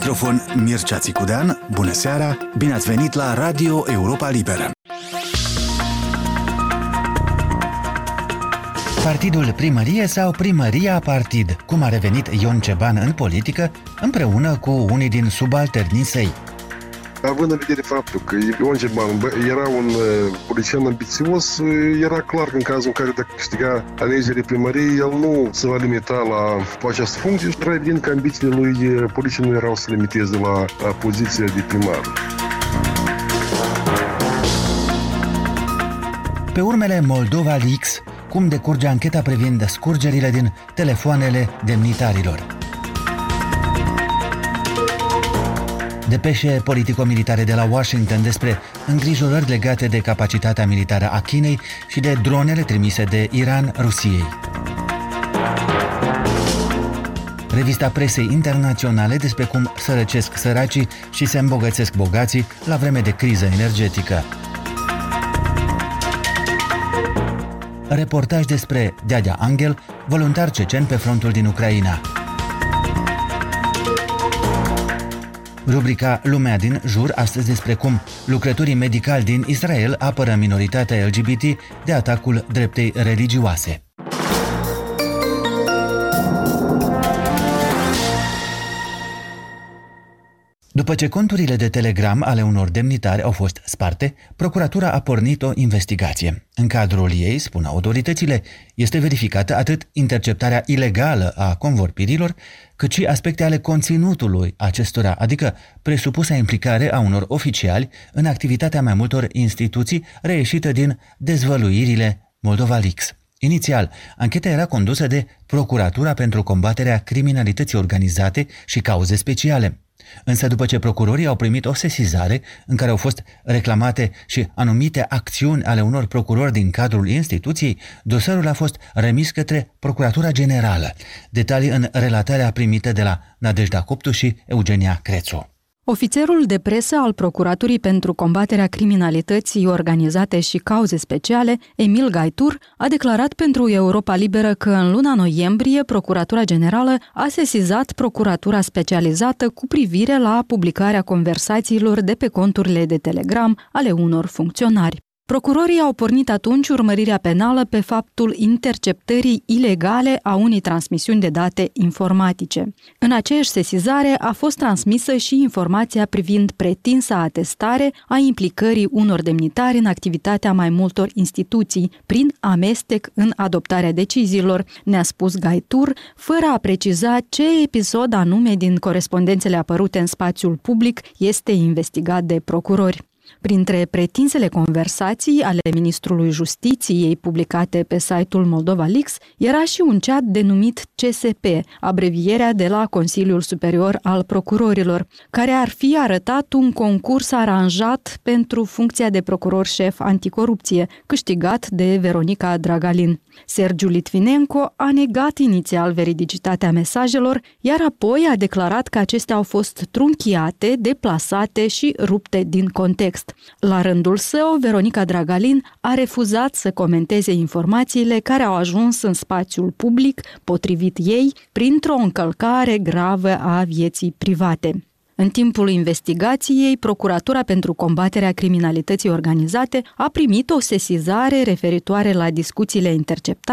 microfon Mircea Țicudean. Bună seara, bine ați venit la Radio Europa Liberă. Partidul primărie sau primăria partid? Cum a revenit Ion Ceban în politică împreună cu unii din subalternii săi? Având în vedere faptul că Ion Ceban era un politician ambițios, era clar că în cazul în care dacă câștiga alegerile primăriei, el nu se va limita la această funcție și era evident că ambițiile lui politice nu erau să se limiteze la poziția de primar. Pe urmele Moldova Leaks, cum decurge ancheta privind scurgerile din telefoanele demnitarilor? Depeșe politico-militare de la Washington despre îngrijorări legate de capacitatea militară a Chinei și de dronele trimise de Iran Rusiei. Revista presei internaționale despre cum sărăcesc săracii și se îmbogățesc bogații la vreme de criză energetică. Reportaj despre Deadea Angel, voluntar cecen pe frontul din Ucraina. Rubrica Lumea din jur, astăzi despre cum lucrătorii medicali din Israel apără minoritatea LGBT de atacul dreptei religioase. După ce conturile de Telegram ale unor demnitari au fost sparte, procuratura a pornit o investigație. În cadrul ei, spun autoritățile, este verificată atât interceptarea ilegală a convorbirilor, cât și aspecte ale conținutului acestora, adică presupusa implicare a unor oficiali în activitatea mai multor instituții reieșită din dezvăluirile Moldova Leaks. Inițial, ancheta era condusă de Procuratura pentru combaterea criminalității organizate și cauze speciale. Însă după ce procurorii au primit o sesizare în care au fost reclamate și anumite acțiuni ale unor procurori din cadrul instituției, dosarul a fost remis către Procuratura Generală. Detalii în relatarea primită de la Nadejda Coptu și Eugenia Crețu. Ofițerul de presă al Procuraturii pentru combaterea criminalității organizate și cauze speciale, Emil Gaitur, a declarat pentru Europa Liberă că în luna noiembrie Procuratura Generală a sesizat Procuratura Specializată cu privire la publicarea conversațiilor de pe conturile de Telegram ale unor funcționari. Procurorii au pornit atunci urmărirea penală pe faptul interceptării ilegale a unei transmisiuni de date informatice. În aceeași sesizare a fost transmisă și informația privind pretinsa atestare a implicării unor demnitari în activitatea mai multor instituții, prin amestec în adoptarea deciziilor, ne-a spus Gaitur, fără a preciza ce episod anume din corespondențele apărute în spațiul public este investigat de procurori. Printre pretinsele conversații ale ministrului Justiției publicate pe site-ul Moldova Leaks era și un chat denumit CSP, abrevierea de la Consiliul Superior al Procurorilor, care ar fi arătat un concurs aranjat pentru funcția de procuror șef anticorupție, câștigat de Veronica Dragalin. Sergiu Litvinenko a negat inițial veridicitatea mesajelor, iar apoi a declarat că acestea au fost trunchiate, deplasate și rupte din context. La rândul său, Veronica Dragalin a refuzat să comenteze informațiile care au ajuns în spațiul public, potrivit ei, printr-o încălcare gravă a vieții private. În timpul investigației, Procuratura pentru combaterea criminalității organizate a primit o sesizare referitoare la discuțiile interceptate